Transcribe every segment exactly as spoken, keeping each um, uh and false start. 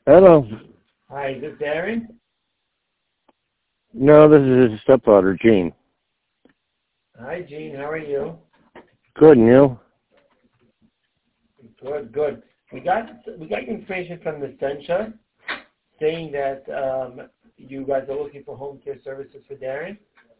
Hello. Hi, is this Darren? No, this is his stepfather, Gene. Hi, Gene. How are you? Good, and you? Good, good. We got we got information from the Sencha saying that um, you guys are looking for home care services for Darren.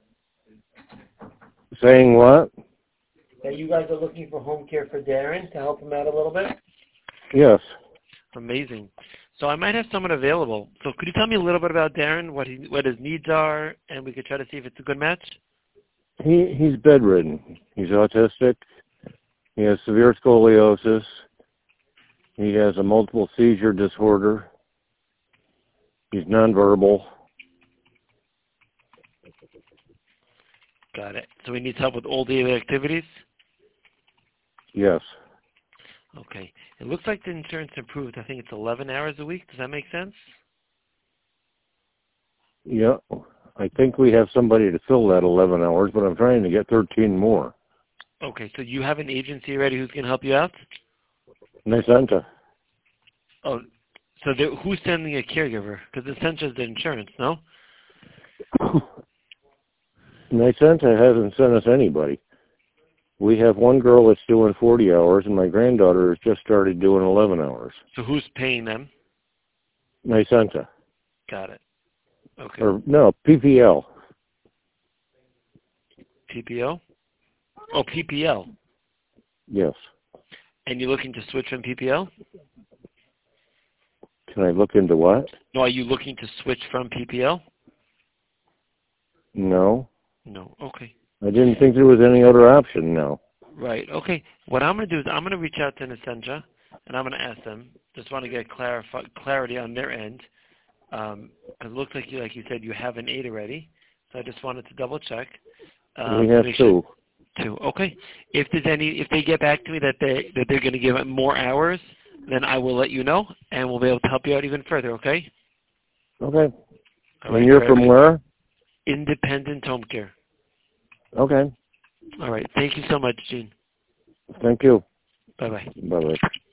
Saying what? That you guys are looking for home care for Darren to help him out a little bit. Yes. Amazing. So I might have someone available. So could you tell me a little bit about Darren, what he, what his needs are, and we could try to see if it's a good match? He he's bedridden. He's autistic. He has severe scoliosis. He has a multiple seizure disorder. He's nonverbal. Got it. So he needs help with all daily activities? Yes. Okay. It looks like the insurance improved. I think it's eleven hours a week. Does that make sense? Yeah. I think we have somebody to fill that eleven hours, but I'm trying to get thirteen more. Okay. So you have an agency already who's going to help you out? Nicenta. Oh, so who's sending a caregiver? Because Essentia is the insurance, no? Nicenta hasn't sent us anybody. We have one girl that's doing forty hours, and my granddaughter has just started doing eleven hours. So who's paying them? Nicenta. Got it. Okay. Or, no, P P L. P P O? Oh, P P L. Yes. And you're looking to switch from P P L? Can I look into what? No, are you looking to switch from P P L? No. No. Okay. I didn't think there was any other option, no. Right. Okay. What I'm going to do is I'm going to reach out to Essentia, and I'm going to ask them. Just want to get clarif- clarity on their end. Um, it looks like you, like you said, you have an eight already. So I just wanted to double check. Um, we have two. Two. Okay. If there's any, if they get back to me that they that they're going to give it more hours, then I will let you know, and we'll be able to help you out even further. Okay. Okay. All and right, you're great. from where? Independent Home Care. Okay. All right. Thank you so much, Gene. Thank you. Bye bye. Bye bye.